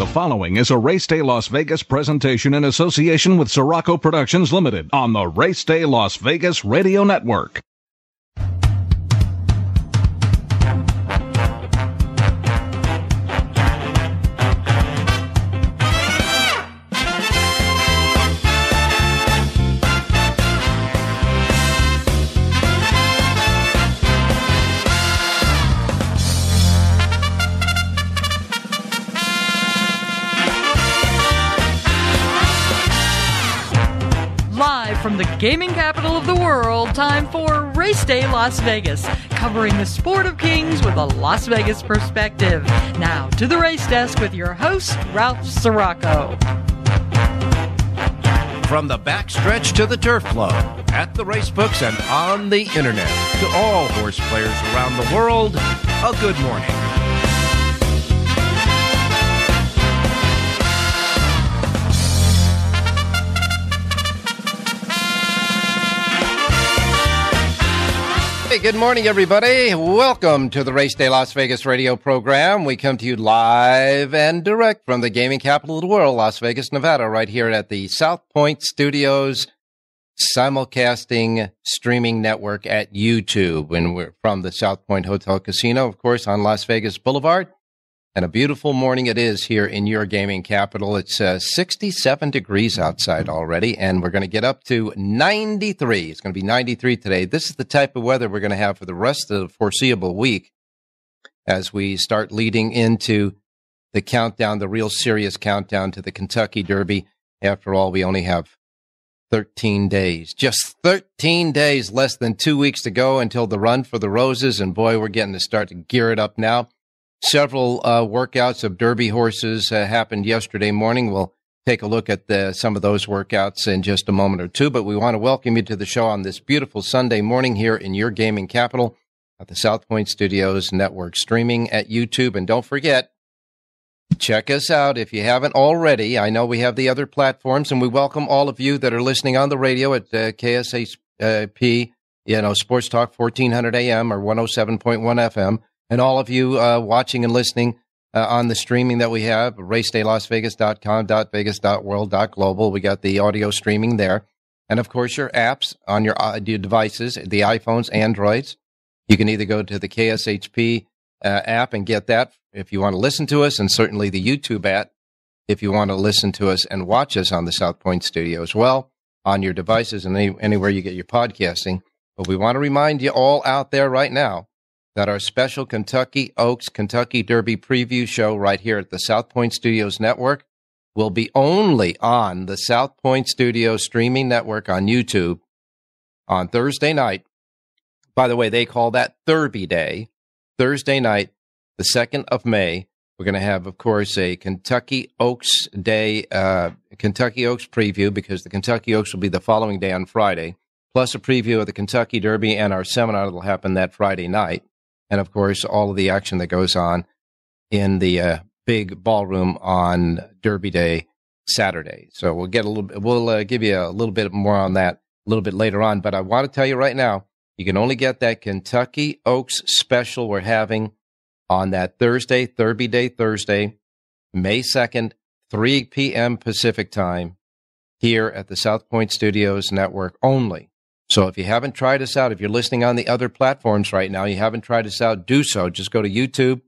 The following is a Race Day Las Vegas presentation in association with Sirocco Productions Limited on the Race Day Las Vegas Radio Network. From the gaming capital of the world, time for Race Day Las Vegas, covering the sport of kings with a Las Vegas perspective. Now to the race desk with your host, Ralph Sirocco. From the backstretch to the turf flow, at the race books and on the internet, to all horse players around the world, a good morning. Hey, good morning, everybody. Welcome to the Race Day Las Vegas radio program. We come to you live and direct from the gaming capital of the world, Las Vegas, Nevada, right here at the South Point Studios simulcasting streaming network at YouTube. And we're from the South Point Hotel Casino, of course, on Las Vegas Boulevard. And a beautiful morning it is here in your gaming capital. It's 67 degrees outside already, and we're going to get up to 93. It's going to be 93 today. This is the type of weather we're going to have for the rest of the foreseeable week as we start leading into the countdown, the real serious countdown to the Kentucky Derby. After all, we only have 13 days. Just 13 days, less than 2 weeks to go until the Run for the Roses, and boy, we're getting to start to gear it up now. Several workouts of Derby horses happened yesterday morning. We'll take a look at some of those workouts in just a moment or two, but we want to welcome you to the show on this beautiful Sunday morning here in your gaming capital at the South Point Studios Network, streaming at YouTube. And don't forget, check us out if you haven't already. I know we have the other platforms, and we welcome all of you that are listening on the radio at KSHP, Sports Talk 1400 AM or 107.1 FM. And all of you watching and listening on the streaming that we have, racedaylasvegas.com, .vegas.world, .global. We got the audio streaming there. And, of course, your apps on your devices, the iPhones, Androids. You can either go to the KSHP app and get that if you want to listen to us, and certainly the YouTube app if you want to listen to us and watch us on the South Point Studio as well on your devices and anywhere you get your podcasting. But we want to remind you all out there right now that our special Kentucky Oaks Kentucky Derby preview show right here at the South Point Studios Network will be only on the South Point Studios streaming network on YouTube on Thursday night. By the way, they call that Derby Day. Thursday night, the 2nd of May, we're going to have, of course, a Kentucky Oaks Day, Kentucky Oaks preview, because the Kentucky Oaks will be the following day on Friday, plus a preview of the Kentucky Derby and our seminar that will happen that Friday night. And, of course, all of the action that goes on in the big ballroom on Derby Day Saturday. So we'll give you a little bit more on that a little bit later on. But I want to tell you right now, you can only get that Kentucky Oaks special we're having on that Thursday, Derby Day Thursday, May 2nd, 3 p.m. Pacific time, here at the South Point Studios Network only. So if you haven't tried us out, if you're listening on the other platforms right now, you haven't tried us out, do so. Just go to YouTube,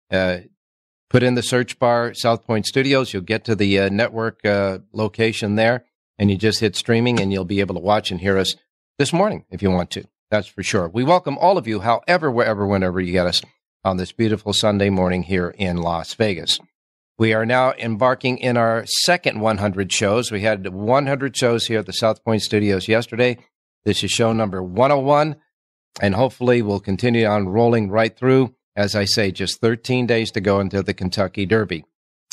put in the search bar South Point Studios. You'll get to the network location there, and you just hit streaming, and you'll be able to watch and hear us this morning if you want to. That's for sure. We welcome all of you, however, wherever, whenever you get us on this beautiful Sunday morning here in Las Vegas. We are now embarking in our second 100 shows. We had 100 shows here at the South Point Studios yesterday. This is show number 101, and hopefully we'll continue on rolling right through. As I say, just 13 days to go into the Kentucky Derby.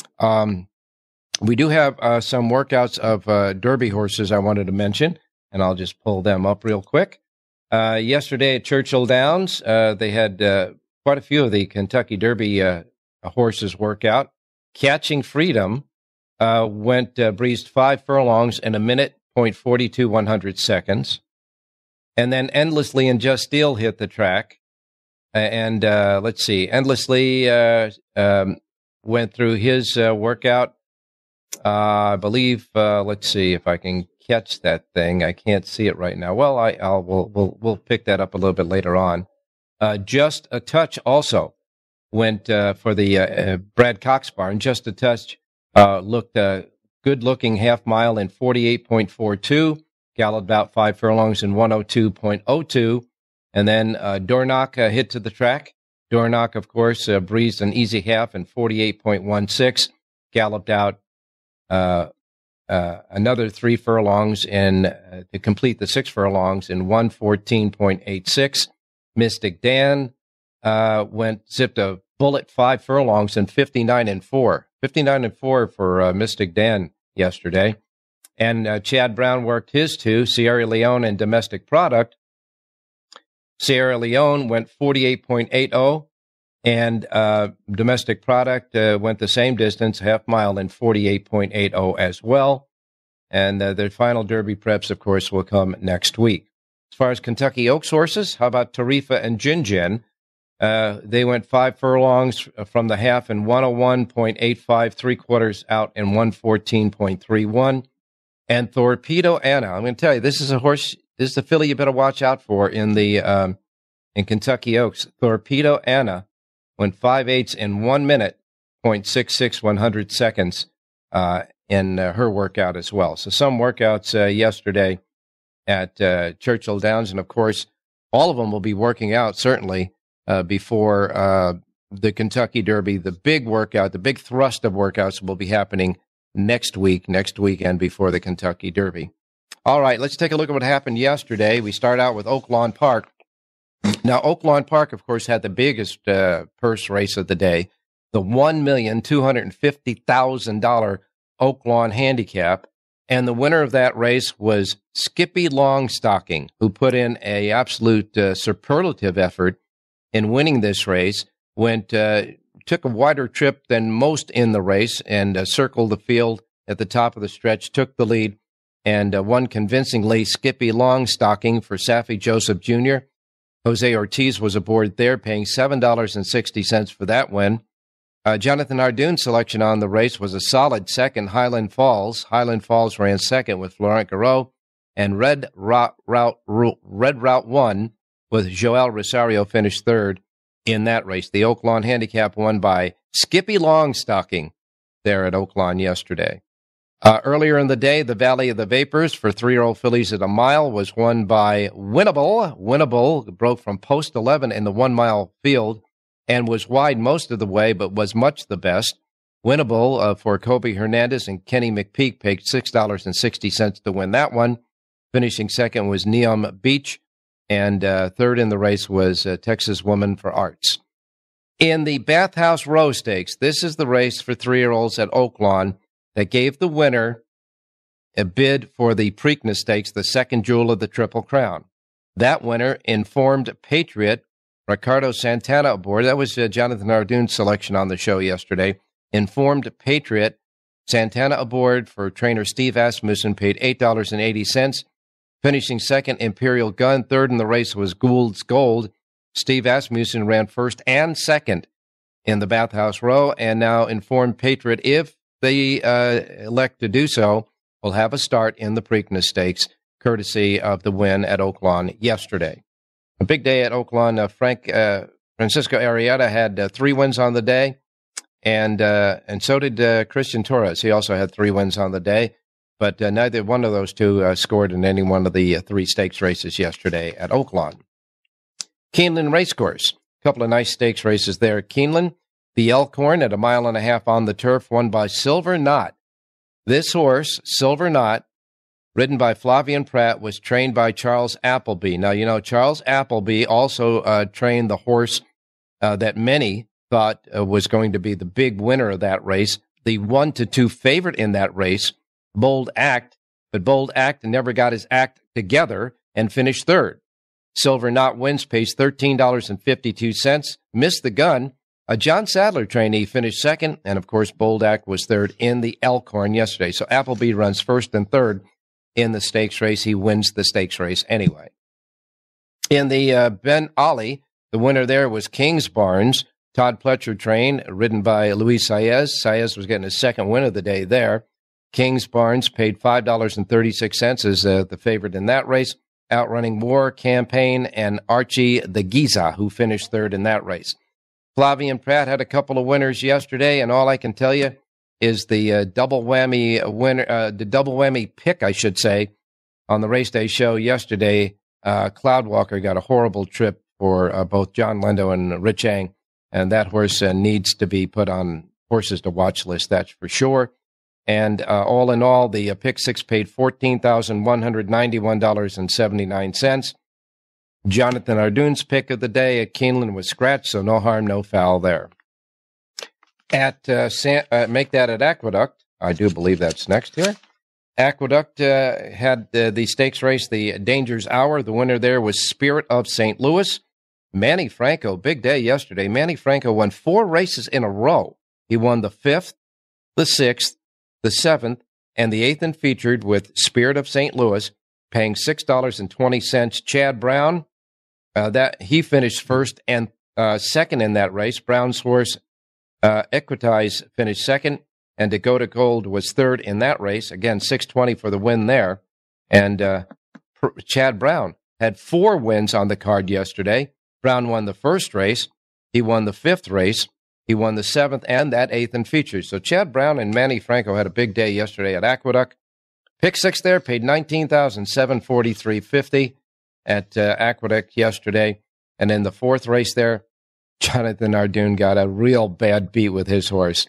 We do have some workouts of Derby horses I wanted to mention, and I'll just pull them up real quick. Yesterday at Churchill Downs, they had quite a few of the Kentucky Derby horses work out. Catching Freedom breezed 5 furlongs in a minute, 0.42 100 seconds. And then Endlessly and Just Steel hit the track. Endlessly went through his workout. I believe, let's see if I can catch that thing. I can't see it right now. Well, we'll pick that up a little bit later on. Just a Touch also went for the Brad Cox barn. Just a Touch looked good-looking half mile in 48.42, galloped about 5 furlongs in 102.02, and then Dornock hit to the track. Dornock, of course, breezed an easy half in 48.16, galloped out another 3 furlongs to complete the 6 furlongs in 114.86. Mystic Dan zipped a bullet 5 furlongs in 59.4. 59.4 for Mystic Dan yesterday. And Chad Brown worked his 2, Sierra Leone and Domestic Product. Sierra Leone went 48.80. And Domestic Product went the same distance, half mile, in 48.80 as well. And their final Derby preps, of course, will come next week. As far as Kentucky Oaks horses, how about Tarifa and Jinjin? They went 5 furlongs from the half in 101.85, 3/4 out in 114.31. And Torpedo Anna, I'm going to tell you, this is a horse, this is a filly you better watch out for in Kentucky Oaks. Torpedo Anna went 5/8 in 1 minute, 0.66 100 seconds in her workout as well. So some workouts yesterday at Churchill Downs, and of course, all of them will be working out certainly before the Kentucky Derby. The big workout, the big thrust of workouts will be happening next weekend before the Kentucky Derby. All right, let's take a look at what happened yesterday. We start out with Oaklawn Park. Now, Oaklawn Park, of course, had the biggest purse race of the day, the $1,250,000 Oaklawn Handicap. And the winner of that race was Skippy Longstocking, who put in an absolute superlative effort in winning this race, took a wider trip than most in the race and circled the field at the top of the stretch, took the lead, and won convincingly. Skippy Longstocking for Saffie Joseph Jr. Jose Ortiz was aboard there, paying $7.60 for that win. Jonathan Ardune's selection on the race was a solid second, Highland Falls. Highland Falls ran second with Florent Garreau, and Red Route 1 with Joel Rosario finished third in that race. The Oaklawn Handicap won by Skippy Longstocking there at Oaklawn yesterday. Earlier in the day, the Valley of the Vapors for 3-year-old fillies at a mile was won by Winnable. Winnable broke from post 11 in the 1 mile field and was wide most of the way, but was much the best. Winnable for Kobe Hernandez and Kenny McPeak paid $6.60 to win that one. Finishing second was Neom Beach, and third in the race was Texas Woman for Arts. In the Bathhouse Row Stakes, this is the race for 3-year-olds at Oaklawn that gave the winner a bid for the Preakness Stakes, the second jewel of the Triple Crown. That winner, Informed Patriot, Ricardo Santana aboard. That was Jonathan Ardune's selection on the show yesterday. Informed Patriot, Santana aboard for trainer Steve Asmussen, paid $8.80. Finishing second, Imperial Gun. Third in the race was Gould's Gold. Steve Asmussen ran first and second in the Bathhouse Row, and now Informed Patriot, if they elect to do so, will have a start in the Preakness Stakes, courtesy of the win at Oaklawn yesterday. A big day at Oaklawn. Francisco Arrieta had 3 wins on the day, and so did Christian Torres. He also had 3 wins on the day, but neither one of those two scored in any one of the 3 stakes races yesterday at Oaklawn. Keeneland Racecourse, a couple of nice stakes races there at Keeneland. The Elkhorn at 1.5 miles on the turf, won by Silver Knot. This horse, Silver Knot, ridden by Flavian Pratt, was trained by Charles Appleby. Now, you know, Charles Appleby also trained the horse that many thought was going to be the big winner of that race, the 1-2 favorite in that race, Bold Act. But Bold Act never got his act together and finished third. Silver Knot wins, pays $13.52, missed the gun. A John Sadler trainee finished second, and of course, Bold Act was third in the Elkhorn yesterday. So Appleby runs first and third in the stakes race. He wins the stakes race anyway. In the Ben Ali, the winner there was Kingsbarns Todd Pletcher train, ridden by Luis Saez. Saez was getting his second win of the day there. Kings Barnes paid $5.36 as the favorite in that race, outrunning War Campaign and Archie the Giza, who finished third in that race. Flavien Prat had a couple of winners yesterday, and all I can tell you is the double whammy winner, the double whammy pick, I should say, on the race day show yesterday. Cloudwalker got a horrible trip for both John Lendo and Rich Eng, and that horse needs to be put on horses to watch list, that's for sure. And all in all, the pick six paid $14,191.79. Jonathan Ardoon's pick of the day at Keeneland was scratched, so no harm, no foul there. Make that at Aqueduct. I do believe that's next here. Aqueduct had the stakes race, the Danger's Hour. The winner there was Spirit of St. Louis. Manny Franco, big day yesterday. Manny Franco won 4 races in a row. He won the 5th, the 6th, the 7th, and the 8th and featured with Spirit of St. Louis, paying $6.20. Chad Brown, that he finished first and second in that race. Brown's horse, Equitize, finished second, and Dakota Gold was third in that race. Again, $6.20 for the win there. And Chad Brown had 4 wins on the card yesterday. Brown won the first race. He won the 5th race. He won the 7th and that 8th in features. So Chad Brown and Manny Franco had a big day yesterday at Aqueduct. Pick 6 there paid $19,743.50 at Aqueduct yesterday. And in the 4th race there, Jonathan Ardoon got a real bad beat with his horse.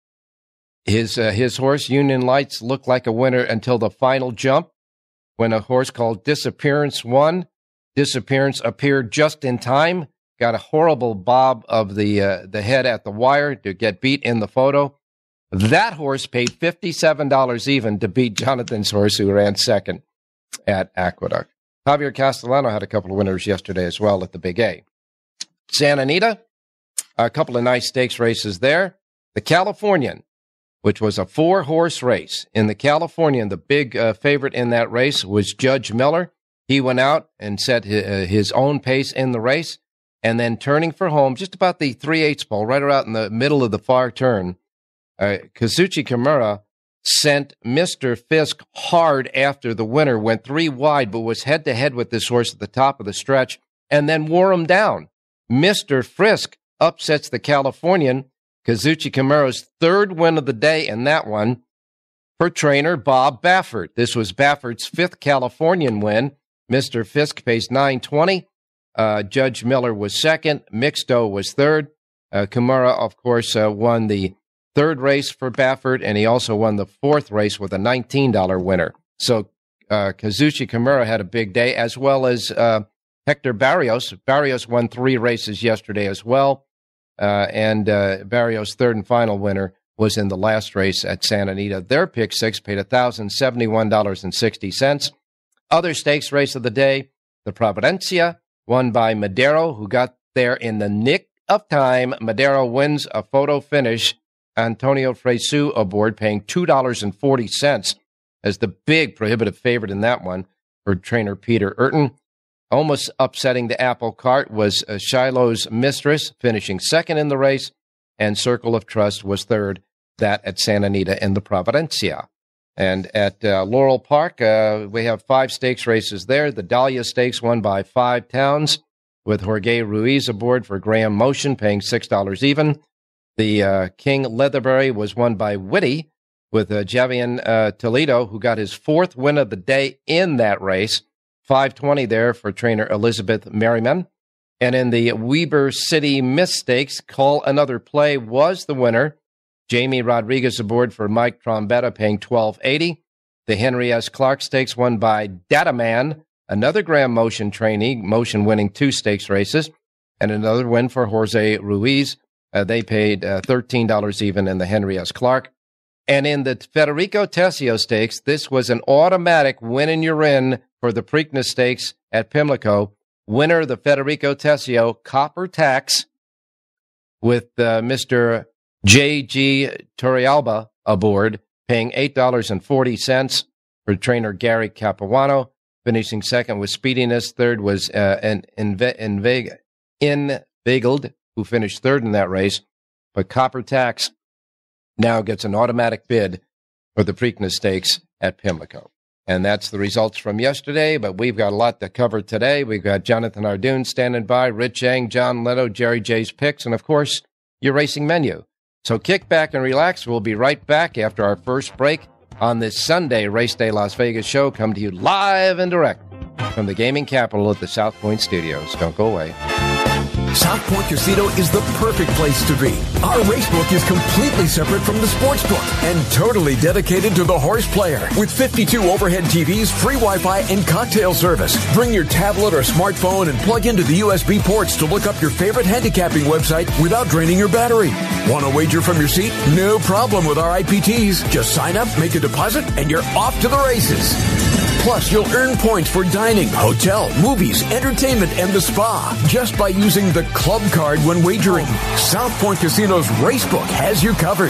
His horse, Union Lights, looked like a winner until the final jump when a horse called Disappearance won. Disappearance appeared just in time, got a horrible bob of the head at the wire to get beat in the photo. That horse paid $57 even to beat Jonathan's horse, who ran second at Aqueduct. Javier Castellano had a couple of winners yesterday as well at the Big A. Santa Anita, a couple of nice stakes races there. The Californian, which was a 4-horse race. In the Californian, the big favorite in that race was Judge Miller. He went out and set his own pace in the race, and then turning for home, just about the 3/8 pole, right around in the middle of the far turn, Kazuchi Kimura sent Mr. Fisk hard after the winner, went 3 wide, but was head-to-head with this horse at the top of the stretch, and then wore him down. Mr. Fisk upsets the Californian, Kazuchi Kimura's 3rd win of the day in that one, for trainer Bob Baffert. This was Baffert's 5th Californian win. Mr. Fisk pays $9.20. Judge Miller was 2nd. Mixto was 3rd. Kimura, of course, won the 3rd race for Baffert, and he also won the 4th race with a $19 winner. So Kazuchi Kimura had a big day, as well as Hector Barrios. Barrios won 3 races yesterday as well, and Barrios' 3rd and final winner was in the last race at Santa Anita. Their pick 6 paid $1,071.60. Other stakes race of the day, the Providencia, won by Madero, who got there in the nick of time. Madero wins a photo finish. Antonio Fresu aboard, paying $2.40 as the big prohibitive favorite in that one for trainer Peter Urton. Almost upsetting the apple cart was Shiloh's Mistress, finishing 2nd in the race, and Circle of Trust was 3rd, that at Santa Anita in the Providencia. And at Laurel Park, we have 5 stakes races there. The Dahlia Stakes won by 5 towns, with Jorge Ruiz aboard for Graham Motion, paying $6 even. The King Leatherbury was won by Whitty, with Javian Toledo, who got his 4th win of the day in that race. $5.20 there for trainer Elizabeth Merriman. And in the Weber City Miss Stakes, Call Another Play was the winner. Jamie Rodriguez aboard for Mike Trombetta, paying $12.80. The Henry S. Clark Stakes won by Dataman, another Graham Motion trainee, Motion winning 2 stakes races, and another win for Jorge Ruiz. They paid $13 even in the Henry S. Clark. And in the Federico Tessio Stakes, this was an automatic win and you're in for the Preakness Stakes at Pimlico. Winner, the Federico Tessio, Copper Tax, with Mr. J.G. Torrealba aboard, paying $8.40 for trainer Gary Capuano, finishing 2nd with Speediness. 3rd was Inveigled who finished third in that race. But Copper Tax now gets an automatic bid for the Preakness Stakes at Pimlico. And that's the results from yesterday, but we've got a lot to cover today. We've got Jonathan Ardoon standing by, Rich Eng, John Leto, Jerry J's picks, and, of course, your racing menu. So kick back and relax. We'll be right back after our first break on this Sunday Race Day Las Vegas show, come to you live and direct from the gaming capital at the South Point Studios. Don't go away. South Point Casino is the perfect place to be. Our racebook is completely separate from the sportsbook and totally dedicated to the horse player. With 52 overhead TVs, free Wi-Fi, and cocktail service. Bring your tablet or smartphone and plug into the USB ports to look up your favorite handicapping website without draining your battery. Want to wager from your seat? No problem with our IPTs. Just sign up, make a deposit, and you're off to the races. Plus, you'll earn points for dining, hotel, movies, entertainment, and the spa just by using the club card when wagering. South Point Casino's Racebook has you covered.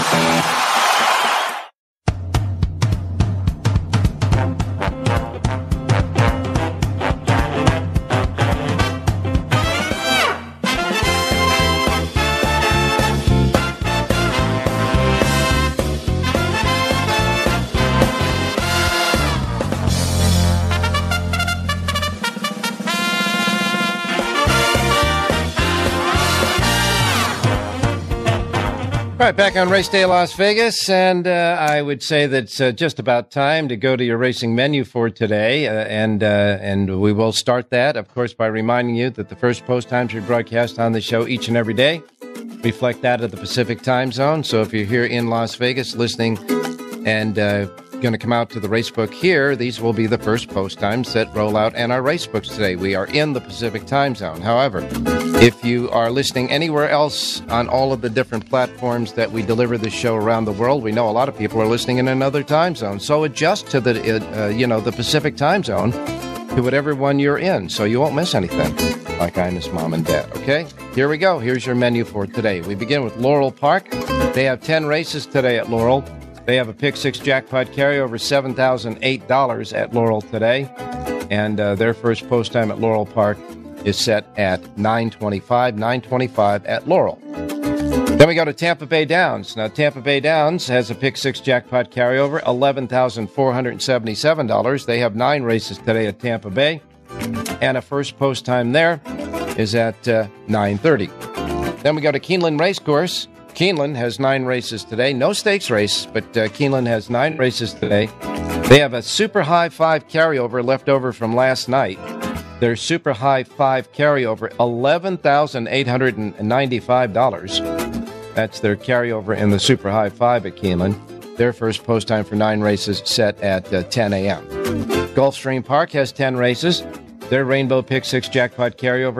All right, back on Race Day Las Vegas, and I would say that it's just about time to go to your racing menu for today, and we will start that, of course, by reminding you that the first post times we broadcast on the show each and every day reflect that of the Pacific time zone. So if you're here in Las Vegas listening and going to come out to the racebook here, these will be the first post times that roll out in our racebooks today. We are in the Pacific time zone. However, if you are listening anywhere else on all of the different platforms that we deliver the show around the world, we know a lot of people are listening in another time zone. So adjust to the Pacific time zone to whatever one you're in, so you won't miss anything, like I miss Mom and Dad. Okay, here we go. Here's your menu for today. We begin with Laurel Park. They have 10 races today at Laurel. They have a Pick 6 jackpot carryover, $7,008 at Laurel today. And their first post time at Laurel Park is set at 9:25 at Laurel. Then we go to Tampa Bay Downs. Now, Tampa Bay Downs has a Pick 6 jackpot carryover, $11,477. They have 9 races today at Tampa Bay. And a first post time there is at 9:30. Then we go to Keeneland Racecourse. Keeneland has 9 races today. No stakes race, but Keeneland has 9 races today. They have a Super High 5 carryover left over from last night. Their Super High 5 carryover, $11,895. That's their carryover in the Super High 5 at Keeneland. Their first post time for 9 races set at 10 a.m. Gulfstream Park has 10 races. Their Rainbow Pick 6 jackpot carryover,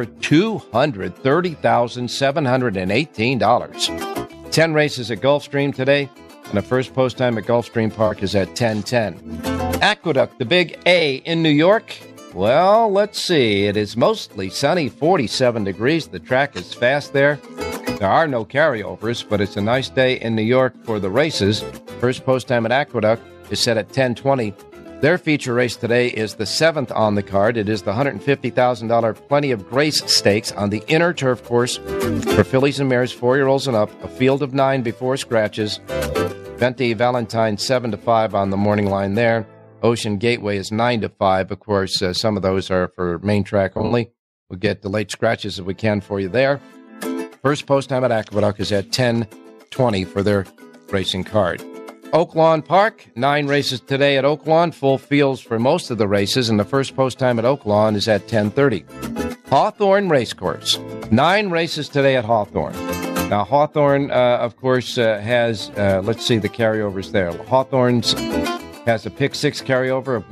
$230,718. 10 races at Gulfstream today, and the first post time at Gulfstream Park is at 10:10. Aqueduct, the big A in New York. Well, let's see. It is mostly sunny, 47 degrees. The track is fast there. There are no carryovers, but it's a nice day in New York for the races. First post time at Aqueduct is set at 10:20. Their feature race today is the 7th on the card. It is the $150,000 Plenty of Grace Stakes on the inner turf course for fillies and mares, 4-year-olds and up. A field of 9 before scratches. Venti Valentine 7-5 on the morning line there. Ocean Gateway is 9-5. Of course, some of those are for main track only. We'll get the late scratches if we can for you there. First post time at Aqueduct is at 10:20 for their racing card. Oaklawn Park, 9 races today at Oaklawn, full fields for most of the races, and the first post time at Oaklawn is at 10:30. Hawthorne Racecourse, 9 races today at Hawthorne. Now, Hawthorne, of course, has, let's see the carryovers there. Hawthorne's has a Pick 6 carryover of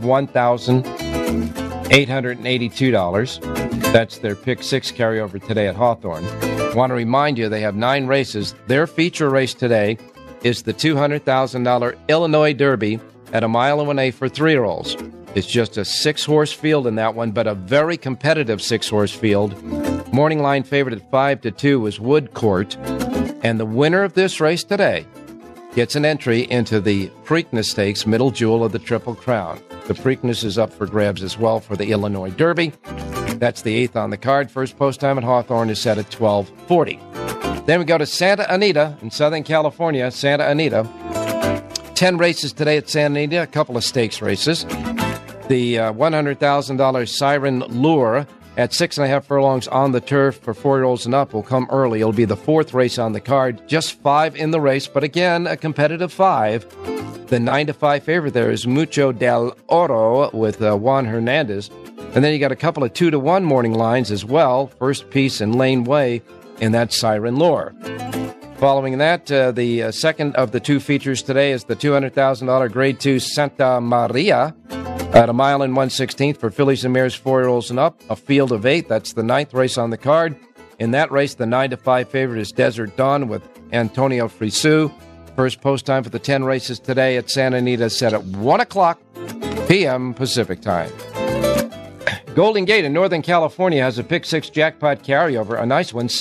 $1,882. That's their Pick 6 carryover today at Hawthorne. I want to remind you, they have 9 races. Their feature race today is the $200,000 Illinois Derby at 1.1 miles for 3-year-olds. It's just a 6-horse field in that one, but a very competitive 6-horse field. Morning line favorite at 5-2 was Woodcourt. And the winner of this race today gets an entry into the Preakness Stakes, middle jewel of the Triple Crown. The Preakness is up for grabs as well for the Illinois Derby. That's the 8th on the card. First post time at Hawthorne is set at 12:40. Then we go to Santa Anita in Southern California. Santa Anita. 10 races today at Santa Anita, a couple of stakes races. The $100,000 Siren Lure at 6.5 furlongs on the turf for 4-year-olds and up will come early. It'll be the 4th race on the card. Just 5 in the race, but again, a competitive 5. The 9-5 favorite there is Mucho del Oro with Juan Hernandez. And then you got a couple of 2-1 morning lines as well. First Piece and Lane Way in that Siren Lure. Following that, the second of the 2 features today is the $200,000 Grade 2 Santa Maria at 1 mile and 1/16 for fillies and mares 4-year-olds and up. A field of 8. That's the 9th race on the card. In that race, the 9-5 favorite is Desert Dawn with Antonio Frisu. First post time for the 10 races today at Santa Anita set at 1 o'clock p.m. Pacific time. Golden Gate in Northern California has a Pick 6 jackpot carryover, a nice one,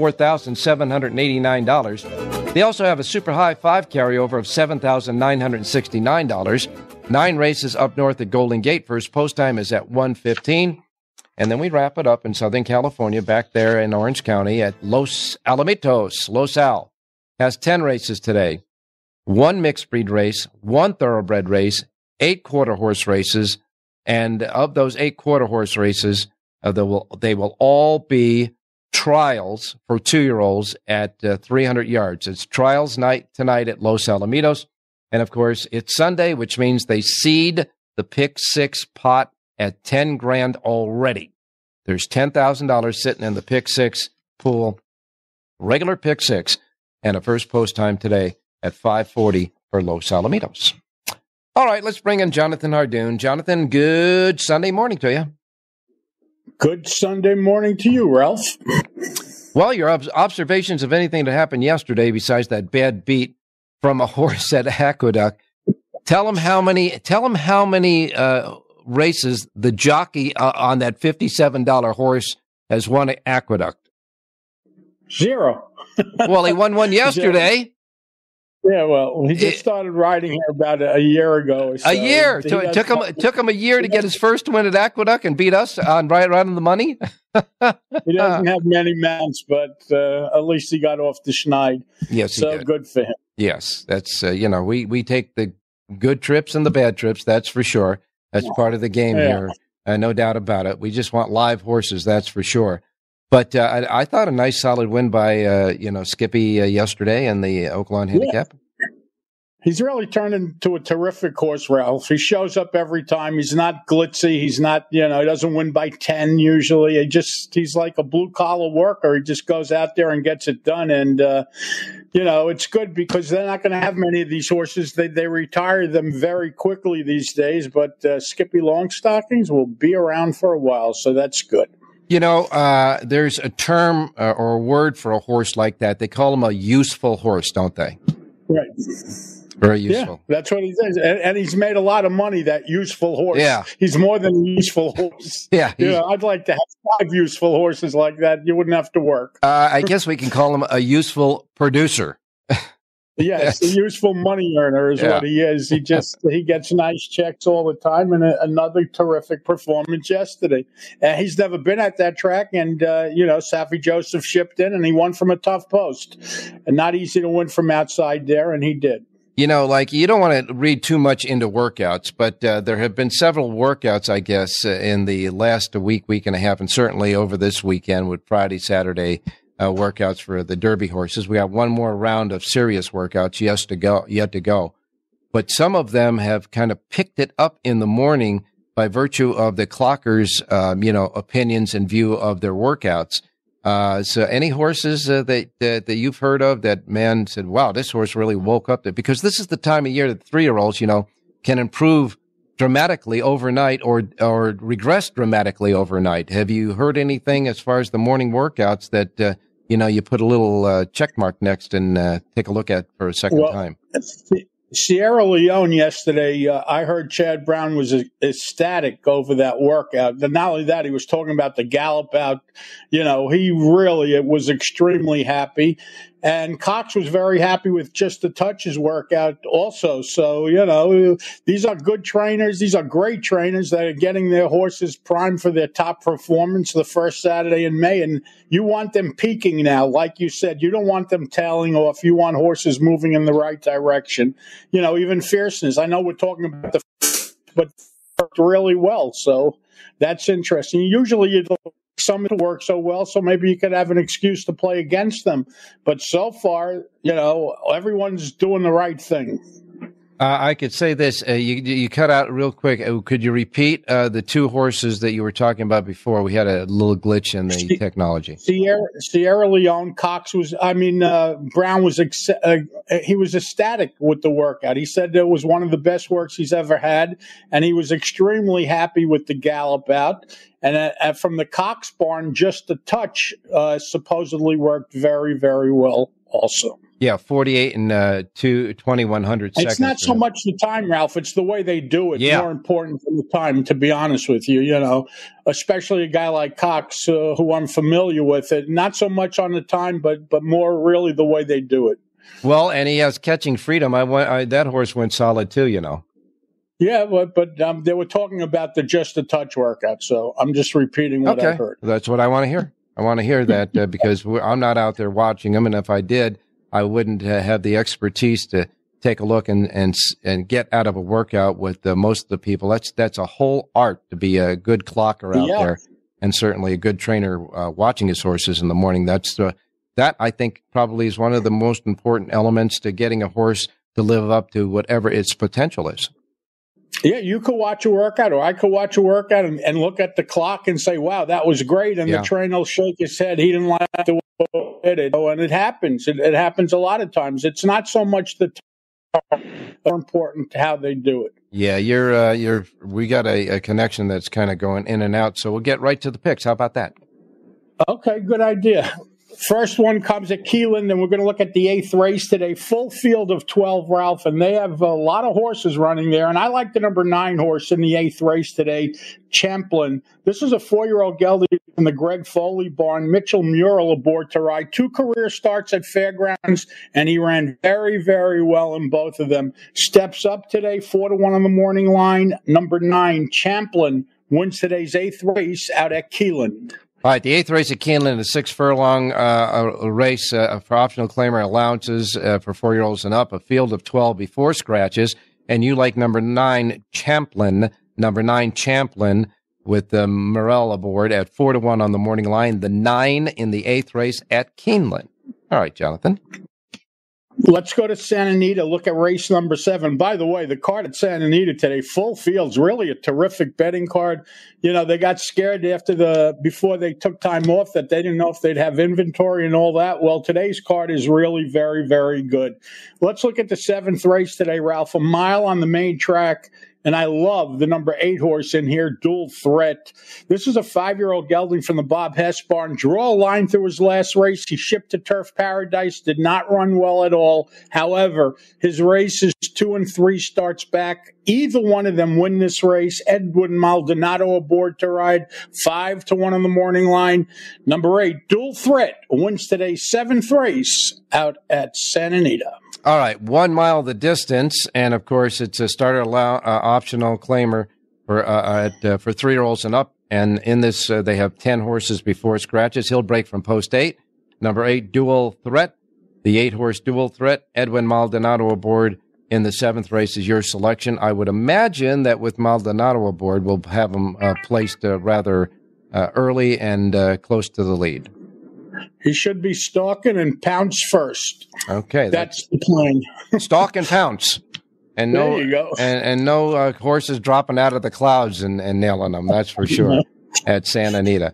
$74,789. They also have a Super High 5 carryover of $7,969. 9 races up north at Golden Gate. First post time is at 1:15. And then we wrap it up in Southern California, back there in Orange County at Los Alamitos. Los Al has 10 races today. 1 mixed breed race, 1 thoroughbred race, 8 quarter horse races. And of those 8 quarter horse races, they will all be trials for 2-year-olds at 300 yards. It's trials night tonight at Los Alamitos. And, of course, it's Sunday, which means they seed the Pick 6 pot at $10,000 already. There's $10,000 sitting in the Pick 6 pool, regular Pick 6, and a first post time today at 5:40 for Los Alamitos. All right, let's bring in Jonathan Hardoon. Jonathan, good Sunday morning to you. Good Sunday morning to you, Ralph. Well, your observations of anything that happened yesterday besides that bad beat from a horse at Aqueduct. Tell them how many races the jockey on that $57 horse has won at Aqueduct. 0. Well, he won one yesterday. Yeah, well, he just started riding here about a year ago. Or so. A year? It took him a year to get his first win at Aqueduct and beat us on right on the money? He doesn't have many mounts, but at least he got off the schneid. Yes, he did. Good for him. Yes, that's, we take the good trips and the bad trips, that's for sure. That's part of the game here, no doubt about it. We just want live horses, that's for sure. But I thought a nice solid win by, Skippy yesterday in the Oaklawn Handicap. He's really turned into a terrific horse, Ralph. He shows up every time. He's not glitzy. He's not, he doesn't win by 10 usually. He's like a blue-collar worker. He just goes out there and gets it done. And, it's good because they're not going to have many of these horses. They retire them very quickly these days. But Skippy Longstockings will be around for a while, so that's good. There's a term or a word for a horse like that. They call him a useful horse, don't they? Right. Very useful. Yeah, that's what he says. And he's made a lot of money, that useful horse. Yeah. He's more than a useful horse. Yeah. I'd like to have 5 useful horses like that. You wouldn't have to work. I guess we can call him a useful producer. Yes, a useful money earner is what he is. He gets nice checks all the time, and another terrific performance yesterday. He's never been at that track, and Saffie Joseph shipped in, and he won from a tough post, and not easy to win from outside there, and he did. You don't want to read too much into workouts, but there have been several workouts, I guess, in the last week and a half, and certainly over this weekend with Friday, Saturday workouts for the Derby horses. We got one more round of serious workouts yet to go. But some of them have kind of picked it up in the morning by virtue of the clockers, opinions and view of their workouts. So any horses that you've heard of that man said, wow, this horse really woke up there? Because this is the time of year that 3-year-olds, can improve dramatically overnight or regress dramatically overnight. Have you heard anything as far as the morning workouts that, you put a little check mark next and take a look at for a second time? Sierra Leone yesterday, I heard Chad Brown was ecstatic over that workout. Not only that, he was talking about the gallop out. He really was extremely happy. And Cox was very happy with Just the Touch's workout also. So, you know, these are good trainers. These are great trainers that are getting their horses primed for their top performance the first Saturday in May. And you want them peaking now. Like you said, you don't want them tailing off. You want horses moving in the right direction. You know, even Fierceness. I know we're talking about but worked really well. So that's interesting. Usually you don't. Some work so well, so maybe you could have an excuse to play against them. But so far, you know, everyone's doing the right thing. I could say this. You cut out real quick. Could you repeat the two horses that you were talking about before? We had a little glitch in the technology. Sierra Leone, Brown was he was ecstatic with the workout. He said it was one of the best works he's ever had, and he was extremely happy with the gallop out. And from the Cox barn, Just the Touch supposedly worked very, very well also. Yeah, 48 and 2100 seconds. It's not so much the time, Ralph. It's the way they do it. More important than the time, to be honest with you. You know, especially a guy like Cox, who I'm familiar with. It not so much on the time, but more really the way they do it. Well, and he has Catching Freedom. That horse went solid too. You know. Yeah, but they were talking about the Just the Touch workout, so I'm just repeating what I heard. That's what I want to hear. I want to hear that because I'm not out there watching them, and if I did, I wouldn't have the expertise to take a look and get out of a workout with most of the people. That's a whole art to be a good clocker out there, and certainly a good trainer watching his horses in the morning. That I think probably is one of the most important elements to getting a horse to live up to whatever its potential is. Yeah, you could watch a workout, or I could watch a workout and look at the clock and say, wow, that was great. And the trainer will shake his head. He didn't like the way it did. And it happens. It happens a lot of times. It's not so much the time, more important how they do it. Yeah, we got a connection that's kind of going in and out. So we'll get right to the picks. How about that? Okay, good idea. First one comes at Keeneland, and we're going to look at the 8th race today. Full field of 12, Ralph, and they have a lot of horses running there. And I like the number 9 horse in the 8th race today, Champlin. This is a 4-year-old gelding in the Greg Foley barn. Mitchell Murrell aboard to ride. 2 career starts at Fairgrounds, and he ran very, very well in both of them. Steps up today, 4-1 on the morning line. Number 9, Champlin, wins today's 8th race out at Keeneland. All right, the 8th race at Keeneland, a 6-furlong race for optional claimer allowances for 4-year-olds and up, a field of 12 before scratches, and you like number 9, Champlin, with Morel aboard at 4-1 on the morning line, the 9 in the 8th race at Keeneland. All right, Jonathan. Let's go to Santa Anita, look at race number 7. By the way, the card at Santa Anita today, full field's really a terrific betting card. You know, they got scared before they took time off that they didn't know if they'd have inventory and all that. Well, today's card is really very, very good. Let's look at the 7th race today, Ralph. A mile on the main track. And I love the number 8 horse in here, Dual Threat. This is a 5-year-old gelding from the Bob Hess barn. Draw a line through his last race. He shipped to Turf Paradise, did not run well at all. However, his races 2 and 3 starts back. Either one of them win this race. Edwin Maldonado aboard to ride, 5-1 on the morning line. Number 8, Dual Threat, wins today's 7th race out at Santa Anita. All right, 1 mile the distance, and of course it's a starter optional claimer for 3-year-olds and up. And in this, they have 10 horses before scratches. He'll break from post 8. Number 8, Dual Threat, the 8-horse Dual Threat. Edwin Maldonado aboard in the 7th race is your selection. I would imagine that with Maldonado aboard, we'll have him placed rather early and close to the lead. He should be stalking and pounce first. Okay. That's the plan. Stalk and pounce. And no, there you go. And no horses dropping out of the clouds and nailing them. That's for sure at Santa Anita.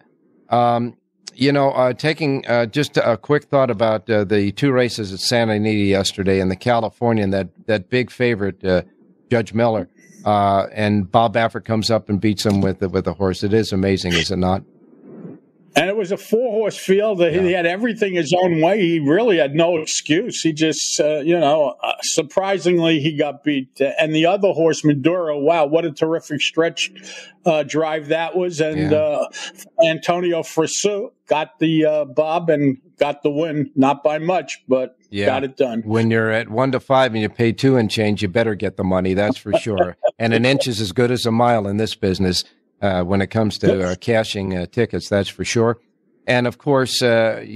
Taking just a quick thought about the 2 races at Santa Anita yesterday and the Californian, that big favorite, Judge Miller, and Bob Baffert comes up and beats him with a horse. It is amazing, is it not? And it was a 4-horse field. He had everything his own way. He really had no excuse. He just, surprisingly, he got beat. And the other horse, Maduro, wow, what a terrific stretch drive that was. And Antonio Frasu got the bob and got the win, not by much, but got it done. When you're at 1 to 5 and you pay 2 and change, you better get the money, that's for sure. And an inch is as good as a mile in this business. When it comes to cashing tickets, that's for sure. And, of course, Bob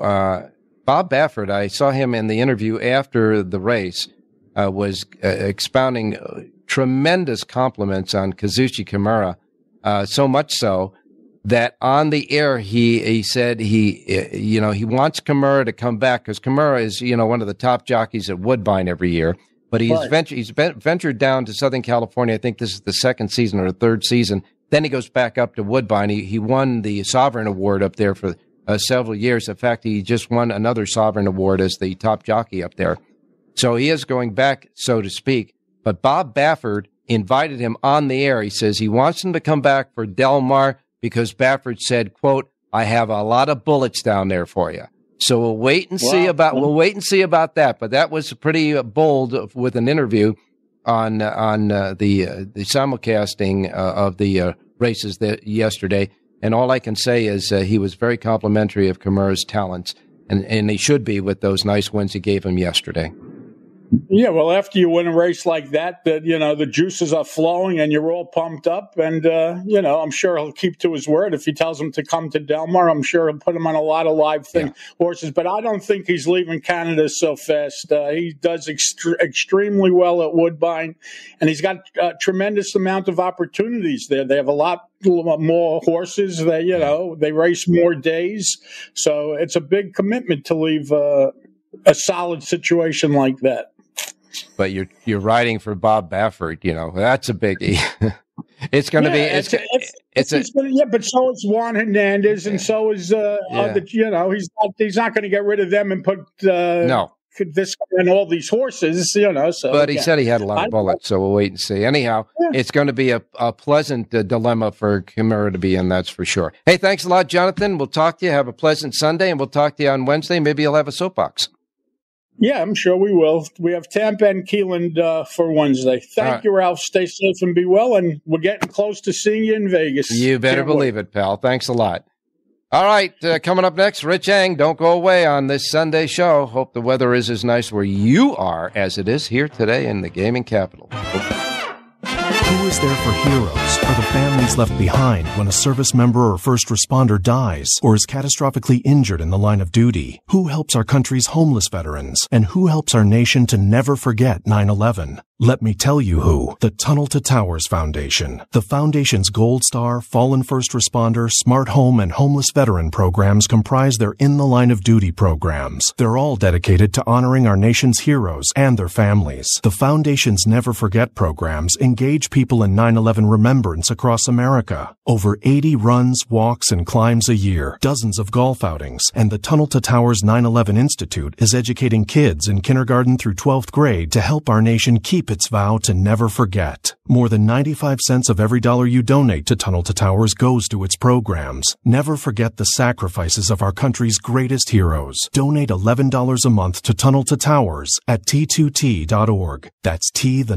Baffert, I saw him in the interview after the race, was expounding tremendous compliments on Kazuchi Kimura, so much so that on the air he said he wants Kimura to come back because Kimura is, one of the top jockeys at Woodbine every year. But he's ventured down to Southern California. I think this is the second season or the third season. Then he goes back up to Woodbine. He won the Sovereign Award up there for several years. In fact, he just won another Sovereign Award as the top jockey up there. So he is going back, so to speak. But Bob Baffert invited him on the air. He says he wants him to come back for Del Mar because Baffert said, quote, I have a lot of bullets down there for you. So we'll wait and see about that. But that was pretty bold with an interview on the simulcasting of the races yesterday. And all I can say is he was very complimentary of Kimura's talents, and he should be with those nice wins he gave him yesterday. Yeah, well, after you win a race like that, the juices are flowing and you're all pumped up. And, I'm sure he'll keep to his word. If he tells him to come to Del Mar, I'm sure he'll put him on a lot of live horses. But I don't think he's leaving Canada so fast. He does extremely well at Woodbine, and he's got a tremendous amount of opportunities there. They have a lot more horses. They race more days. So it's a big commitment to leave a solid situation like that. But you're riding for Bob Baffert, that's a biggie. It's going to be. But so is Juan Hernandez, and so is he's not going to get rid of them and put this and all these horses, So, but he said he had a lot of bullets, so we'll wait and see. Anyhow, it's going to be a pleasant dilemma for Kimura to be in, that's for sure. Hey, thanks a lot, Jonathan. We'll talk to you. Have a pleasant Sunday, and we'll talk to you on Wednesday. Maybe you'll have a soapbox. Yeah, I'm sure we will. We have Tampa and Keeneland for Wednesday. Thank you, Ralph. Stay safe and be well, and we're getting close to seeing you in Vegas. You better believe it, pal. Thanks a lot. All right, coming up next, Rich Eng. Don't go away on this Sunday show. Hope the weather is as nice where you are as it is here today in the gaming capital. Who is there for heroes or the families left behind when a service member or first responder dies or is catastrophically injured in the line of duty? Who helps our country's homeless veterans? And who helps our nation to never forget 9/11? Let me tell you who. The Tunnel to Towers Foundation. The Foundation's Gold Star, Fallen First Responder, Smart Home, and Homeless Veteran programs comprise their In the Line of Duty programs. They're all dedicated to honoring our nation's heroes and their families. The Foundation's Never Forget programs engage people in 9/11 remembrance across America. Over 80 runs, walks, and climbs a year, dozens of golf outings, and the Tunnel to Towers 9/11 Institute is educating kids in kindergarten through 12th grade to help our nation keep its vow to never forget. More than 95 cents of every dollar you donate to Tunnel to Towers goes to its programs. Never forget the sacrifices of our country's greatest heroes. Donate $11 a month to Tunnel to Towers at T2T.org. That's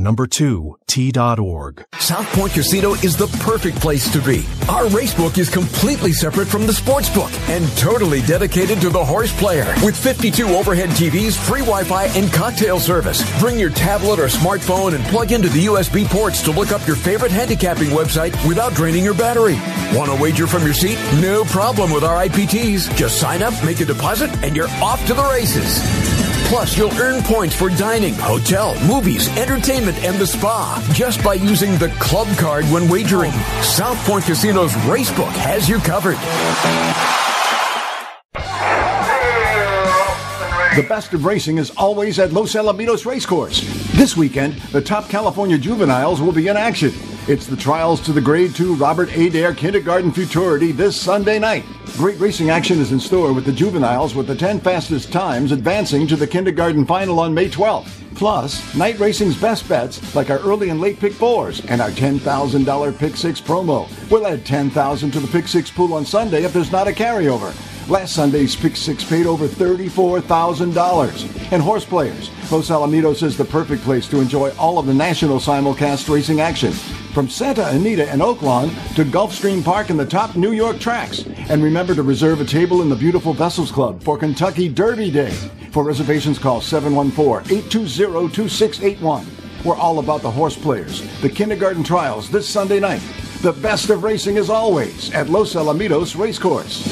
T2T.org. South Point Casino is the perfect place to be. Our racebook is completely separate from the sportsbook and totally dedicated to the horse player. With 52 overhead TVs, free Wi-Fi, and cocktail service. Bring your tablet or smartphone and plug into the USB ports to look up your favorite handicapping website without draining your battery. Want to wager from your seat? No problem with our IPTs. Just sign up, make a deposit, and you're off to the races. Plus, you'll earn points for dining, hotel, movies, entertainment, and the spa just by using the club card when wagering. South Point Casino's racebook has you covered. The best of racing is always at Los Alamitos Racecourse. This weekend, the top California juveniles will be in action. It's the trials to the Grade 2 Robert Adair Kindergarten Futurity this Sunday night. Great racing action is in store with the juveniles, with the 10 fastest times advancing to the kindergarten final on May 12th. Plus, night racing's best bets, like our early and late pick fours and our $10,000 pick six promo. We'll add $10,000 to the pick six pool on Sunday if there's not a carryover. Last Sunday's pick six paid over $34,000. And horse players, Los Alamitos is the perfect place to enjoy all of the national simulcast racing action. From Santa Anita and Oaklawn to Gulfstream Park and the top New York tracks. And remember to reserve a table in the beautiful Vessels Club for Kentucky Derby Day. For reservations, call 714-820-2681. We're all about the horse players, the kindergarten trials this Sunday night. The best of racing is always at Los Alamitos Racecourse.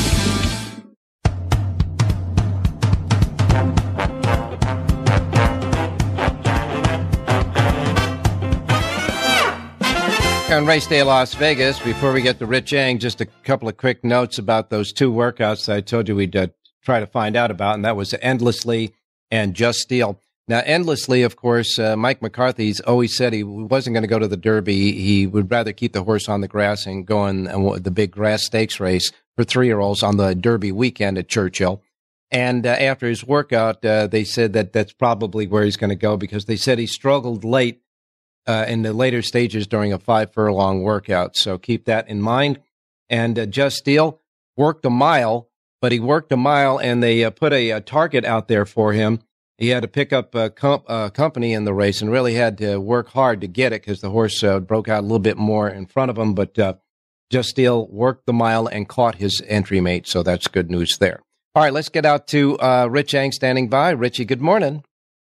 On Race Day Las Vegas, before we get to Rich Eng, just a couple of quick notes about those two workouts I told you we'd try to find out about, and that was Endlessly and Just Steel. Now, Endlessly, of course, Mike McCarthy's always said he wasn't going to go to the Derby. He would rather keep the horse on the grass and go in the big grass stakes race for 3-year-olds on the Derby weekend at Churchill. And after his workout, they said that that's probably where he's going to go, because they said he struggled late in the later stages during a 5-furlong workout. So keep that in mind. And Just Steel worked a mile, but he worked a mile and they put a target out there for him. He had to pick up a company in the race and really had to work hard to get it, because the horse broke out a little bit more in front of him. But Just Steel worked the mile and caught his entry mate. So that's good news there. All right, let's get out to Rich Eng standing by. Richie, good morning.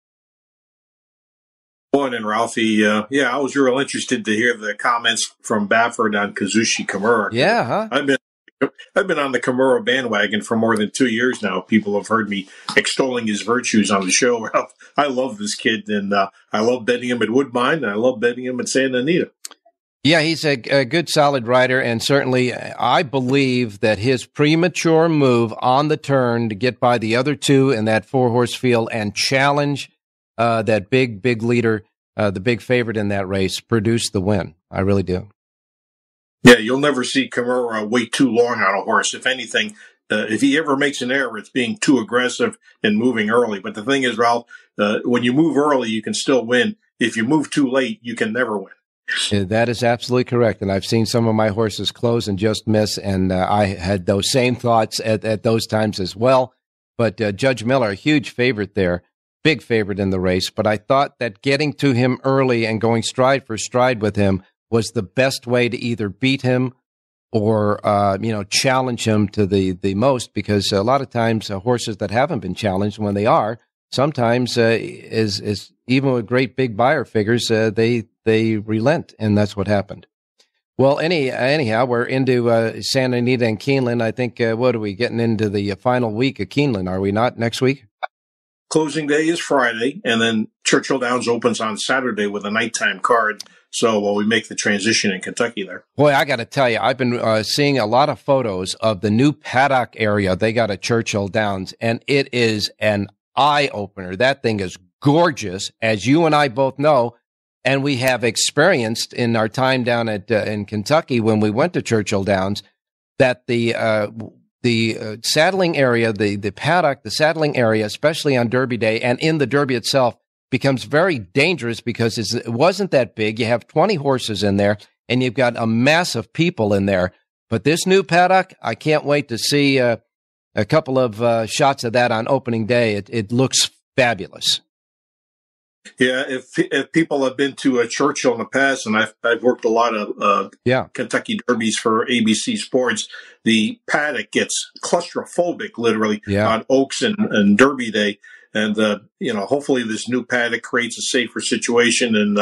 Morning, Ralphie. I was real interested to hear the comments from Baffert on Kazushi Kimura. Yeah, huh? I've been on the Kimura bandwagon for more than 2 years now. People have heard me extolling his virtues on the show, Ralph. I love this kid, and I love betting him at Woodbine, and I love betting him at Santa Anita. Yeah, he's a good, solid rider, and certainly I believe that his premature move on the turn to get by the other two in that 4-horse field and challenge that big leader, the big favorite in that race, produced the win. I really do. Yeah, you'll never see Kimura wait too long on a horse. If anything, if he ever makes an error, it's being too aggressive and moving early. But the thing is, Ralph, when you move early, you can still win. If you move too late, you can never win. That is absolutely correct. And I've seen some of my horses close and just miss, and I had those same thoughts at those times as well. But Judge Miller, a huge favorite there. Big favorite in the race, but I thought that getting to him early and going stride for stride with him was the best way to either beat him or, challenge him to the most, because a lot of times horses that haven't been challenged, when they are, sometimes is even with great big buyer figures, they relent, and that's what happened. Well, anyhow, we're into Santa Anita and Keeneland. I think, what are we getting into the final week of Keeneland, are we not, next week? Closing day is Friday, and then Churchill Downs opens on Saturday with a nighttime card. So we make the transition in Kentucky there. Boy, I got to tell you, I've been seeing a lot of photos of the new paddock area they got at Churchill Downs, and it is an eye-opener. That thing is gorgeous, as you and I both know, and we have experienced in our time down at in Kentucky when we went to Churchill Downs, that the saddling area, the paddock, the saddling area, especially on Derby Day and in the Derby itself, becomes very dangerous because it wasn't that big. You have 20 horses in there, and you've got a mass of people in there. But this new paddock, I can't wait to see a couple of shots of that on opening day. It looks fabulous. Yeah, if people have been to Churchill in the past, and I've worked a lot of Kentucky Derbies for ABC Sports, the paddock gets claustrophobic, literally, on Oaks and Derby Day. And, hopefully this new paddock creates a safer situation. And,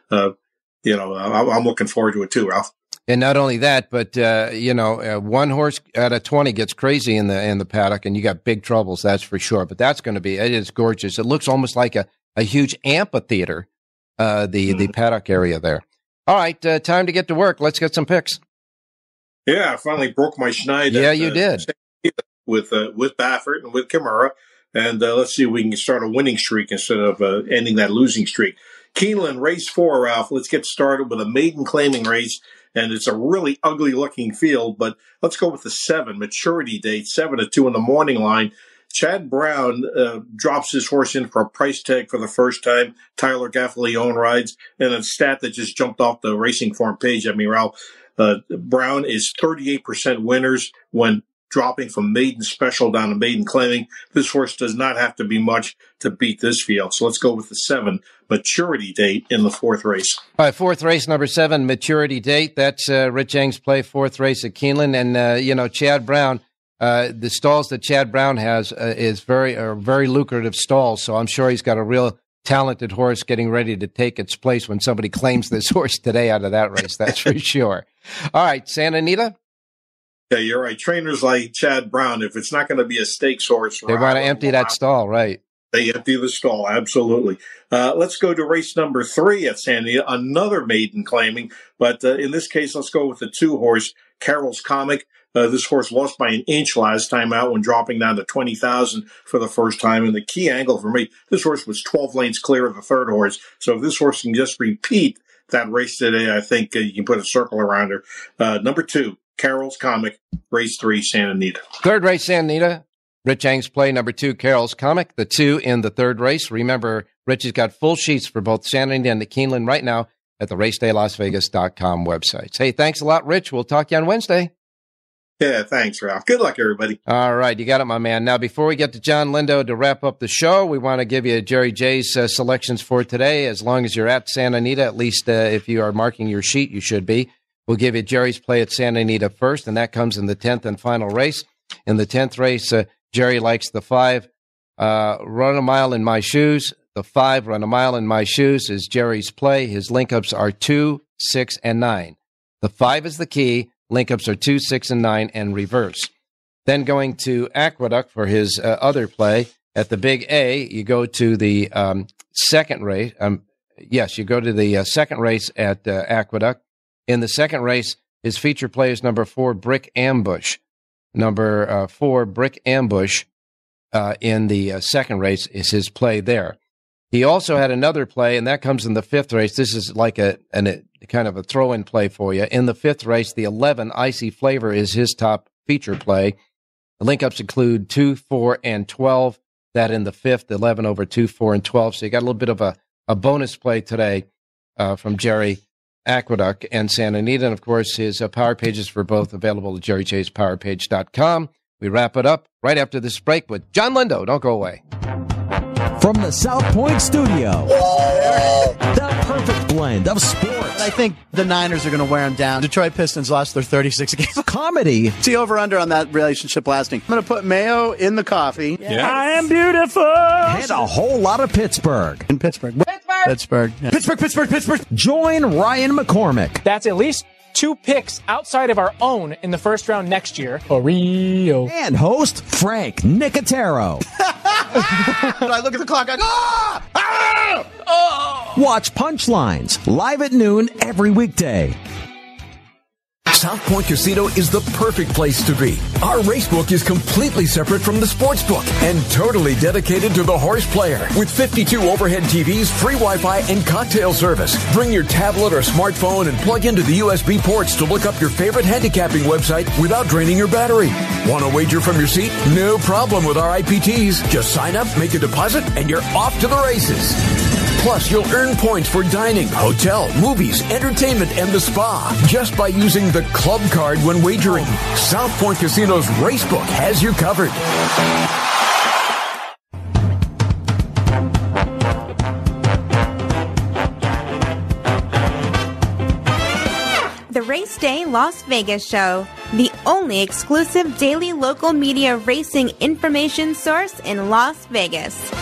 I'm looking forward to it too, Ralph. And not only that, but, one horse out of 20 gets crazy in the paddock, and you got big troubles, that's for sure. But it is gorgeous. It looks almost like a huge amphitheater, the paddock area there. All right, time to get to work. Let's get some picks. Yeah, I finally broke my schneid. Yeah, you did. With Baffert and with Kimura. And let's see if we can start a winning streak instead of ending that losing streak. Keeneland, race 4, Ralph. Let's get started with a maiden claiming race. And it's a really ugly-looking field, but let's go with the 7, Maturity Date, 7-2 in the morning line. Chad Brown drops his horse in for a price tag for the first time. Tyler Gaffalione rides. And a stat that just jumped off the Racing Form page at me, Ralph. Brown is 38% winners when dropping from maiden special down to maiden claiming. This horse does not have to be much to beat this field. So let's go with the 7, Maturity Date in the 4th race. All right, 4th race, number 7, Maturity Date. That's Rich Eng's play, 4th race at Keeneland. And, Chad Brown, the stalls that Chad Brown has is very lucrative stalls. So I'm sure he's got a real talented horse getting ready to take its place when somebody claims this horse today out of that race. That's for sure. All right, Santa Anita. Yeah, you're right. Trainers like Chad Brown, if it's not going to be a stakes horse, they want to empty that stall, right? They empty the stall, absolutely. Let's go to race number 3 at Santa Anita, another maiden claiming, but in this case, let's go with the 2-horse, Carol's Comic. This horse lost by an inch last time out when dropping down to 20,000 for the first time. And the key angle for me, this horse was 12 lanes clear of the 3rd horse. So if this horse can just repeat that race today, I think you can put a circle around her. Number 2. Carol's Comic, race 3, Santa Anita. 3rd race, Santa Anita. Rich Eng's play, number 2, Carol's Comic, the 2 in the 3rd race. Remember, Rich has got full sheets for both Santa Anita and the Keeneland right now at the RacedayLasVegas.com websites. Hey, thanks a lot, Rich. We'll talk to you on Wednesday. Yeah, thanks, Ralph. Good luck, everybody. All right, you got it, my man. Now, before we get to John Lindo to wrap up the show, we want to give you Jerry J's selections for today. As long as you're at Santa Anita, at least if you are marking your sheet, you should be. We'll give you Jerry's play at Santa Anita first, and that comes in the 10th and final race. In the 10th race, Jerry likes the 5, Run a Mile in My Shoes. The 5, Run a Mile in My Shoes, is Jerry's play. His link-ups are 2, 6, and 9. The 5 is the key. Link-ups are 2, 6, and 9, and reverse. Then going to Aqueduct for his other play. At the Big A, you go to the second race. You go to the second race at Aqueduct. In the second race, his feature play is number 4, Brick Ambush. Number 4, Brick Ambush, in the second race is his play there. He also had another play, and that comes in the 5th race. This is like a kind of a throw-in play for you. In the 5th race, the 11, Icy Flavor, is his top feature play. The link-ups include 2, 4, and 12. That in the 5th, 11 over 2, 4, and 12. So you got a little bit of a bonus play today from Jerry Aqueduct and Santa Anita. And, of course, his power pages for both available at jerryjspowerpage.com. We wrap it up right after this break with John Lindo. Don't go away. From the South Point studio, the perfect blend of sports. I think the Niners are going to wear them down. Detroit Pistons lost their 36 games. Comedy. See over-under on that relationship lasting. I'm going to put mayo in the coffee. Yeah. I am beautiful. And a whole lot of Pittsburgh. In Pittsburgh. Pittsburgh. Yeah. Pittsburgh. Join Ryan McCormick. That's at least 2 picks outside of our own in the first round next year. For Rio. And host Frank Nicotero. I look at the clock, I go, ah! Ah! Oh! Watch Punchlines live at noon every weekday. South Point Casino is the perfect place to be. Our racebook is completely separate from the sportsbook and totally dedicated to the horse player. With 52 overhead TVs, free Wi-Fi, and cocktail service. Bring your tablet or smartphone and plug into the USB ports to look up your favorite handicapping website without draining your battery. Want to wager from your seat? No problem with our IPTs. Just sign up, make a deposit, and you're off to the races. Plus, you'll earn points for dining, hotel, movies, entertainment, and the spa just by using the club card when wagering. South Point Casino's Racebook has you covered. The Race Day Las Vegas Show, the only exclusive daily local media racing information source in Las Vegas.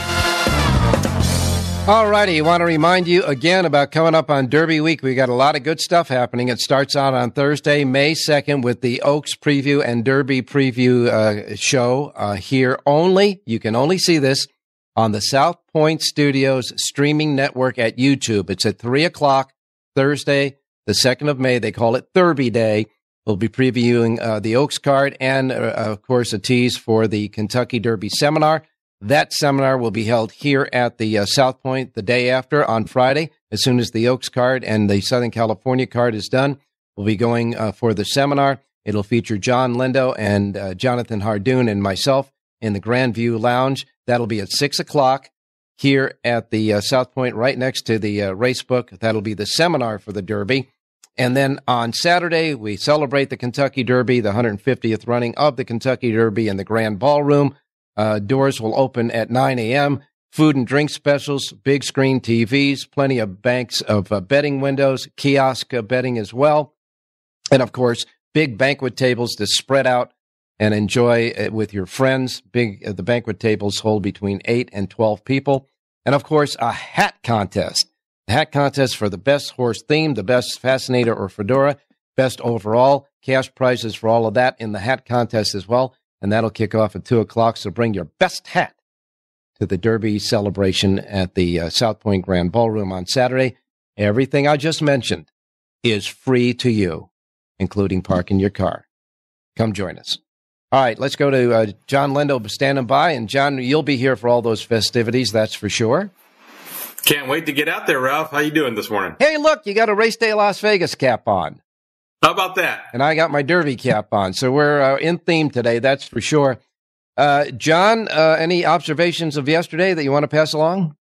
All righty, I want to remind you again about coming up on Derby Week. We got a lot of good stuff happening. It starts out on Thursday, May 2nd, with the Oaks Preview and Derby Preview show here only. You can only see this on the South Point Studios streaming network at YouTube. It's at 3 o'clock Thursday, the 2nd of May. They call it Derby Day. We'll be previewing the Oaks card and, of course, a tease for the Kentucky Derby Seminar. That seminar will be held here at the South Point the day after on Friday. As soon as the Oaks card and the Southern California card is done, we'll be going for the seminar. It'll feature John Lindo and Jonathan Hardoon and myself in the Grandview Lounge. That'll be at 6 o'clock here at the South Point, right next to the race book. That'll be the seminar for the Derby. And then on Saturday, we celebrate the Kentucky Derby, the 150th running of the Kentucky Derby in the Grand Ballroom. Doors will open at 9 a.m. Food and drink specials, big screen TVs, plenty of banks of betting windows, kiosk betting as well. And, of course, big banquet tables to spread out and enjoy with your friends. The banquet tables hold between 8 and 12 people. And, of course, a hat contest. A hat contest for the best horse theme, the best Fascinator or Fedora, best overall. Cash prizes for all of that in the hat contest as well. And that'll kick off at 2 o'clock. So bring your best hat to the Derby celebration at the South Point Grand Ballroom on Saturday. Everything I just mentioned is free to you, including parking your car. Come join us. All right, let's go to John Lindo standing by. And, John, you'll be here for all those festivities, that's for sure. Can't wait to get out there, Ralph. How you doing this morning? Hey, look, you got a Race Day Las Vegas cap on. How about that? And I got my Derby cap on. So we're in theme today, that's for sure. John, any observations of yesterday that you want to pass along?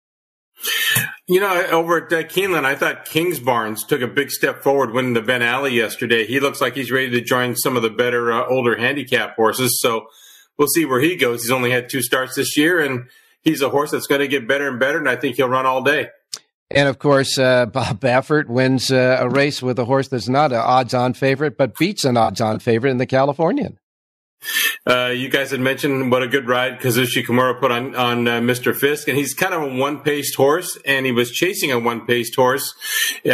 You know, over at Keeneland, I thought Kingsbarns took a big step forward winning the Ben Alley yesterday. He looks like he's ready to join some of the better older handicap horses. So we'll see where he goes. He's only had 2 starts this year, and he's a horse that's going to get better and better, and I think he'll run all day. And, of course, Bob Baffert wins a race with a horse that's not an odds-on favorite, but beats an odds-on favorite in the Californian. You guys had mentioned what a good ride Kazushi Kimura put on Mr. Fisk, and he's kind of a one-paced horse, and he was chasing a one-paced horse, he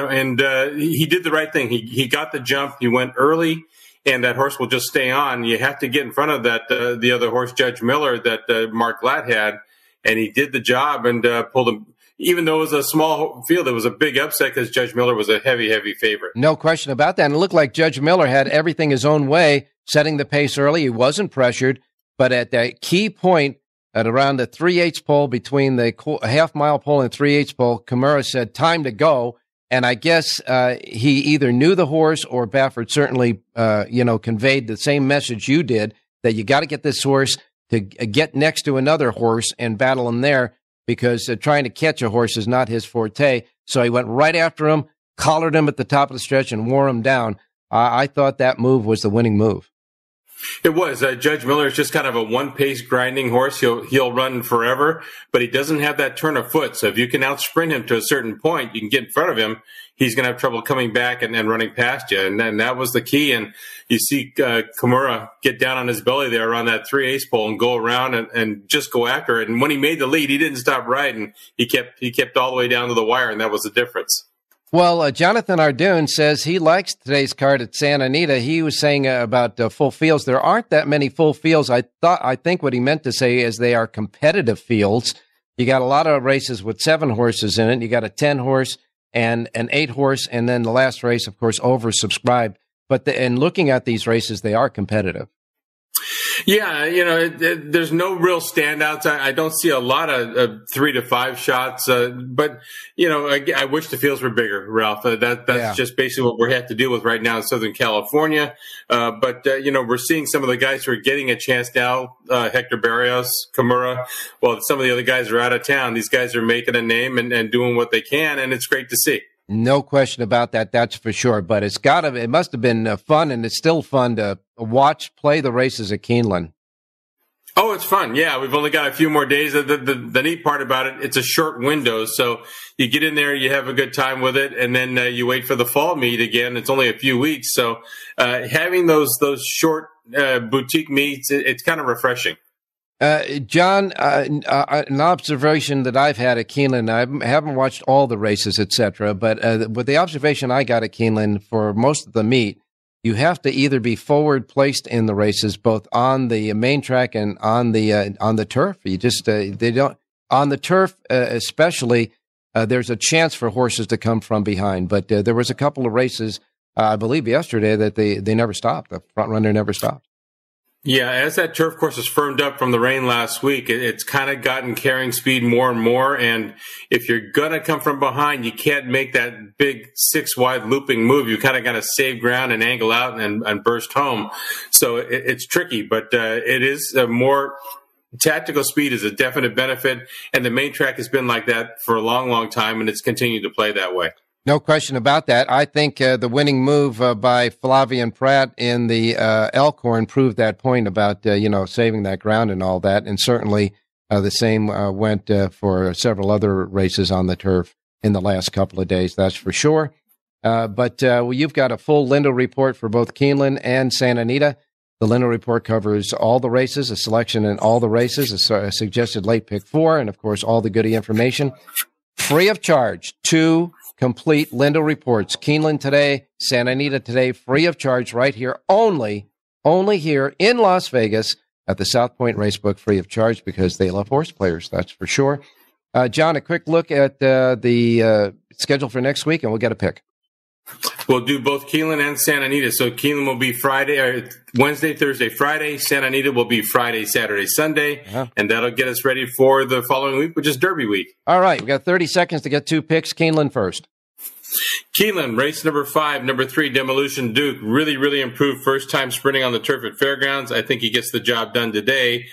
did the right thing. He got the jump. He went early, and that horse will just stay on. You have to get in front of that the other horse, Judge Miller, that Mark Glatt had, and he did the job and pulled him. Even though it was a small field, it was a big upset because Judge Miller was a heavy, heavy favorite. No question about that. And it looked like Judge Miller had everything his own way, setting the pace early. He wasn't pressured. But at that key point, at around the 3/8 pole, between the half-mile pole and 3/8 pole, Kimura said, time to go. And I guess he either knew the horse or Baffert certainly, conveyed the same message you did, that you got to get this horse to get next to another horse and battle him there, because trying to catch a horse is not his forte. So he went right after him, collared him at the top of the stretch, and wore him down. I thought that move was the winning move. It was. Judge Miller is just kind of a one-pace grinding horse. He'll run forever, but he doesn't have that turn of foot. So if you can out-sprint him to a certain point, you can get in front of him. He's going to have trouble coming back and running past you. And then that was the key. And you see Kimura get down on his belly there around that 3/8 pole and go around and just go after it. And when he made the lead, he didn't stop riding. He kept all the way down to the wire, and that was the difference. Well, Jonathan Hardoon says he likes today's card at Santa Anita. He was saying about full fields. There aren't that many full fields. I think what he meant to say is they are competitive fields. You got a lot of races with 7 horses in it. You got a 10 horse and an 8 horse, and then the last race, of course, oversubscribed. But in looking at these races, they are competitive. Yeah, there's no real standouts. I don't see a lot of 3 to 5 shots, but I wish the fields were bigger, Ralph. That's just basically what we have to deal with right now in Southern California. But we're seeing some of the guys who are getting a chance now. Hector Barrios, Kimura. Well, some of the other guys are out of town. These guys are making a name and doing what they can, and it's great to see. No question about that. That's for sure. But it must have been fun, and it's still fun to play the races at Keeneland. Oh, it's fun. Yeah, we've only got a few more days. The neat part about it, it's a short window. So you get in there, you have a good time with it, and then you wait for the fall meet again. It's only a few weeks. So having those short boutique meets, it's kind of refreshing. John, an observation that I've had at Keeneland, I haven't watched all the races, etc., but with the observation I got at Keeneland for most of the meet, you have to either be forward placed in the races, both on the main track and on the turf. You just they don't on the turf, especially. There's a chance for horses to come from behind, but there was a couple of races, I believe, yesterday that they never stopped. The front runner never stopped. Yeah, as that turf course has firmed up from the rain last week, it's kind of gotten carrying speed more and more. And if you're going to come from behind, you can't make that big 6-wide looping move. You kind of got to save ground and angle out and burst home. So it's tricky, but it is more tactical speed is a definite benefit. And the main track has been like that for a long, long time, and it's continued to play that way. No question about that. I think the winning move by Flavien Prat in the Elkhorn proved that point about, saving that ground and all that. And certainly the same went for several other races on the turf in the last couple of days, that's for sure. But you've got a full Lindo report for both Keeneland and Santa Anita. The Lindo report covers all the races, a selection in all the races, a suggested late pick 4, and, of course, all the goodie information. Free of charge, 2 complete Lindo reports. Keeneland today, Santa Anita today, free of charge right here, only here in Las Vegas at the South Point Racebook, free of charge because they love horse players, that's for sure. John, a quick look at the schedule for next week, and we'll get a pick. We'll do both Keeneland and Santa Anita. So Keeneland will be Wednesday, Thursday, Friday. Santa Anita will be Friday, Saturday, Sunday. And that'll get us ready for the following week, which is Derby week. All right. We've got 30 seconds to get 2 picks. Keeneland first. Keeneland, race number 5, number 3, Demolition Duke. Really, really improved first time sprinting on the turf at Fairgrounds. I think he gets the job done today.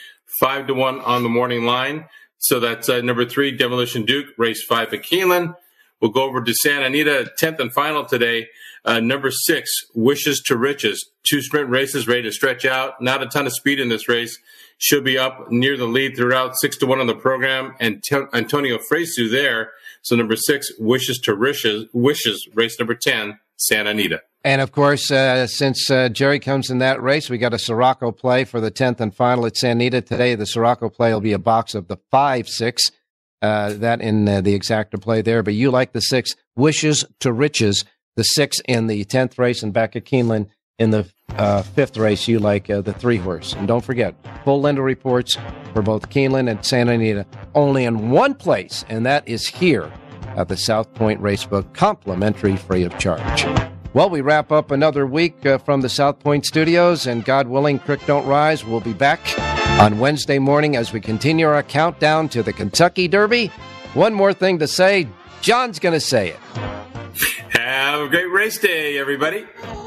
5-1 on the morning line. So that's number 3, Demolition Duke, race 5 at Keeneland. We'll go over to Santa Anita, 10th and final today. Number 6, Wishes to Riches. 2 sprint races ready to stretch out. Not a ton of speed in this race. Should be up near the lead throughout, 6-1 on the program. And Antonio Fresu there. So number 6, Wishes to Wishes, race number 10, Santa Anita. And, of course, since Jerry comes in that race, we got a Sirocco play for the 10th and final at Santa Anita today. The Sirocco play will be a box of the 5-6. That in the exacta play there. But you like the 6, Wishes to Riches, the 6 in the 10th race, and back at Keeneland in the 5th race, you like the 3-horse. And don't forget, full Lindo reports for both Keeneland and Santa Anita only in one place, and that is here at the South Point Racebook, complimentary, free of charge. Well, we wrap up another week from the South Point studios, and God willing, Crick Don't Rise. We'll be back on Wednesday morning as we continue our countdown to the Kentucky Derby. One more thing to say. John's going to say it. Have a great race day, everybody.